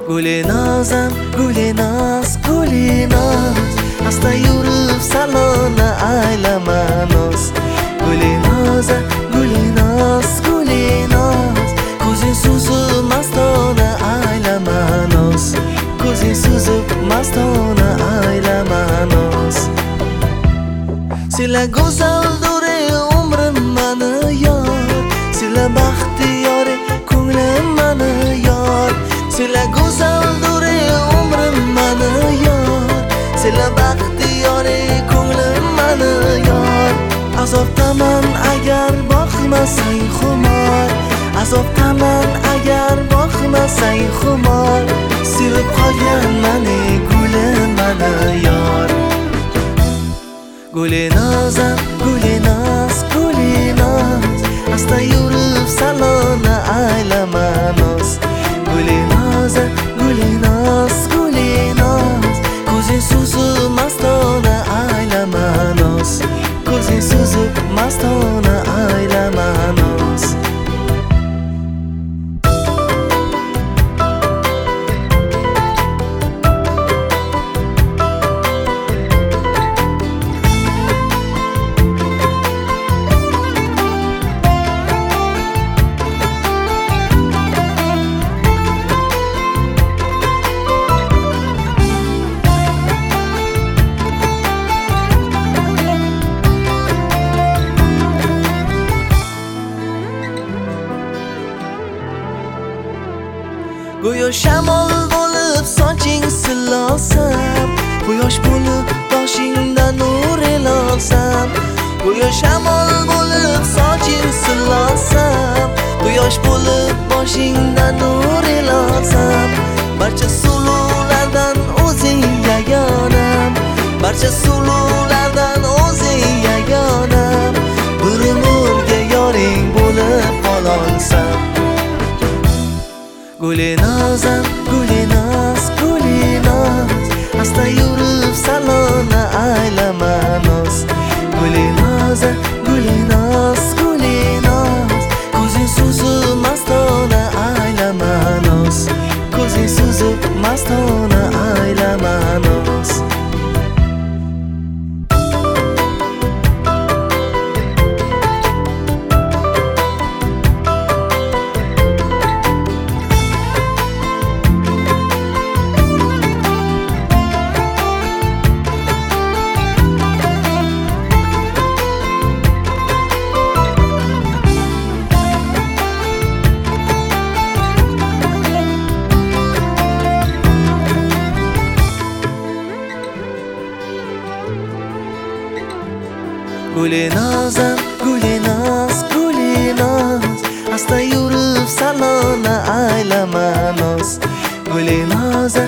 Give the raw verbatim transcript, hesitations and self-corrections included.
Guli nozam, guli noz, guli noz, asta yurib salonni aylama noz. Guli nozam, guli noz, guli noz, ko'zing suzib mastona aylama noz. Ko'zing suzib mastona aylama noz. Sila go'zaldur umrim mani yor, sila baxtiyor ko'nglim mani yor. Sila go'zaldur umrim mani yor, sila baxtiyor ko'nglim mani yor. Azobdaman agar boqmasang xumor, azobdaman agar boqmasang xumor. Sevib qolgan mani gulim mani yor. Guli nozam, guli noz, guli noz, asta yurib salonni aylama noz. Guli nozam, guli noz, guli noz, ko'zing suzib mastona aylama noz. Ko'zing suzib mastona aylama noz. Go'yo shamol bo'lib soching silosam, quyosh bo'lib boshingda nur elolsam. Go'yo shamol bo'lib soching silosam, quyosh bo'lib boshingda nur elolsam. Barcha sululardan o'zing yagonam, barcha sululardan o'zing yagonam. Bir umrga yoring bo'lib qolsam. Guli nozam, guli noz, guli noz, asta yurib salonni aylama noz. Guli nozam, guli noz, guli noz, ko'zing suzib mastona aylama noz. Ko'zing suzib mastona aylama noz. Guli nozam, guli noz, guli noz, asta yurib salonni aylama noz. Guli nozam